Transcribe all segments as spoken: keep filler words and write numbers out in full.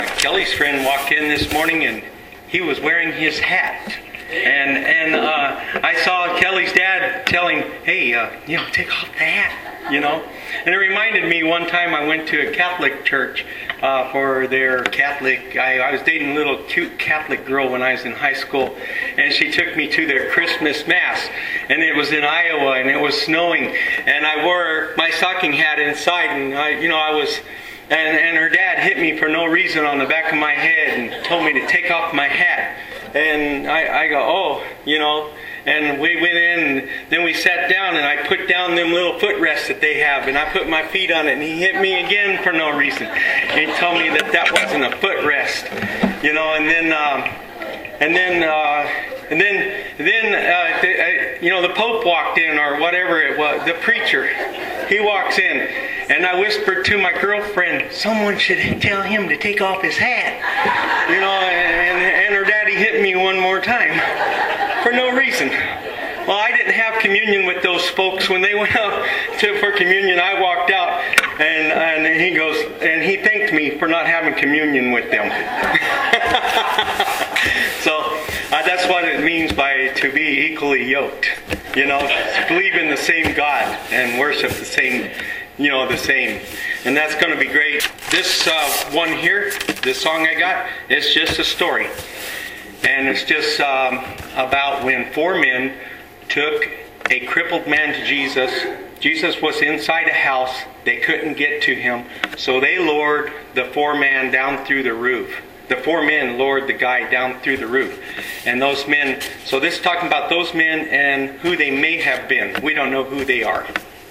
Kelly's friend walked in this morning and he was wearing his hat. And and uh, I saw Kelly's dad telling, hey, uh, you know, take off the hat, you know. And it reminded me one time I went to a Catholic church uh, for their Catholic, I, I was dating a little cute Catholic girl when I was in high school. And she took me to their Christmas Mass. And it was in Iowa and it was snowing. And I wore my stocking hat inside and, I, you know, I was... And, and her dad hit me for no reason on the back of my head and told me to take off my hat. And I, I go, oh, you know, and we went in and then we sat down and I put down them little footrests that they have and I put my feet on it and he hit me again for no reason. He told me that that wasn't a footrest, you know, and then, um, and then, uh, and then, then, uh, the, uh, you know, the Pope walked in or whatever it was, the preacher, he walks in. And I whispered to my girlfriend, someone should tell him to take off his hat. You know, and, and her daddy hit me one more time. For no reason. Well, I didn't have communion with those folks. When they went out to, for communion, I walked out. And, and he goes, and he thanked me for not having communion with them. So, uh, that's what it means by to be equally yoked. You know, believe in the same God and worship the same you know, the same. And that's going to be great. This uh, one here, this song I got, it's just a story. And it's just um, about when four men took a crippled man to Jesus. Jesus was inside a house. They couldn't get to him. So they lowered the four men down through the roof. The four men lowered the guy down through the roof. And those men, so this is talking about those men and who they may have been. We don't know who they are.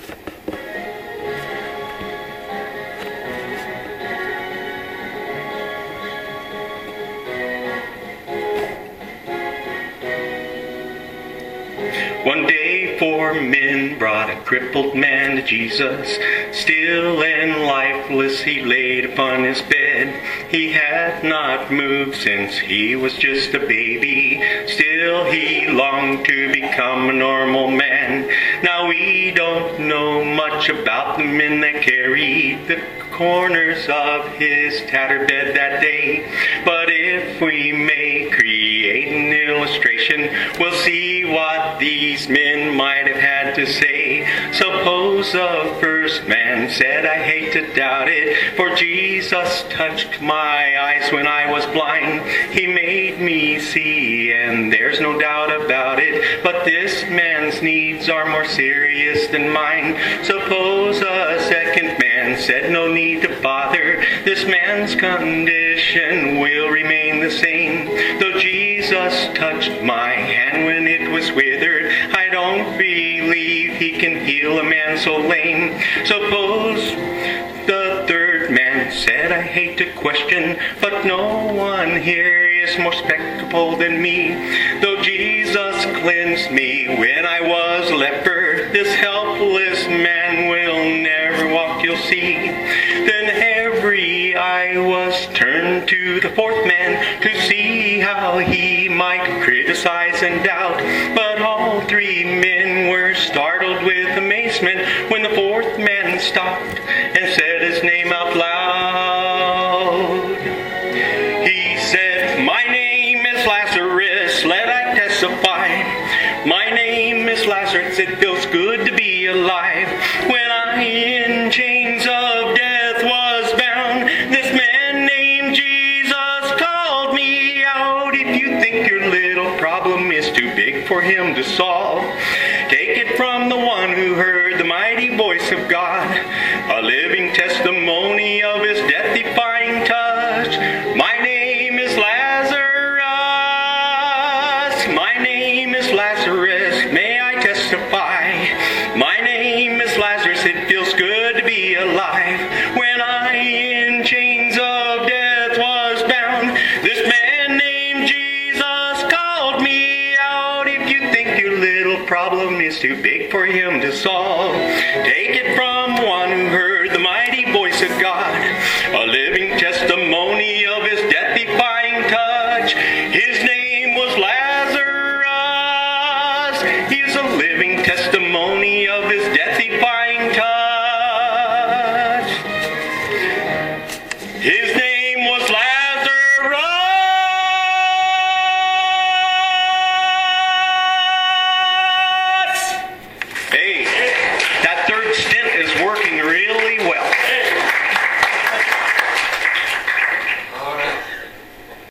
One day four men brought a crippled man to Jesus. Still and lifeless he laid upon his bed. He had not moved since he was just a baby. Still he longed to become a normal man. Now we don't know much about the men that carried the corners of his tattered bed that day. But if we may create an illustration, we'll see what these men might have had to say. Suppose the first man said, I hate to doubt it, for Jesus touched my eyes when I was blind. He made me see, and there's no doubt about it. But this man's needs are more serious than mine. Suppose a second man said, no need to bother. This man's condition will remain the same. Though Jesus touched my hand when it was withered, I don't believe he can heal a man so lame. Suppose the third man said, I hate to question, but no one here is more spectacle than me. Though Jesus cleansed me when I was leper, this helpless man will never walk, you'll see. Then every eye was turned to the fourth man to see how he might criticize and doubt. But all three men were startled with amazement when the fourth man stopped and said his name out loud. He said, my name is Lazarus, let I testify. My name is Lazarus, it feels good to be alive. When I in chains of death was bound, this man named Jesus called me out. If you think your little problem is too big for him to solve, take it from the one who heard the mighty voice of God, a living testimony of his death-defying touch. My name is Lazarus, my name is Lazarus, may I testify. My name is Lazarus, it feels good to be alive. When I in chains of death was bound, this man named Jesus called me out. If you think your little problem is too big for him to solve, take it from one who heard the mighty voice of God, a living testimony of his death-defying touch. His name was Lazarus. He is a living testimony of his death-defying touch. His name was Lazarus. Hey.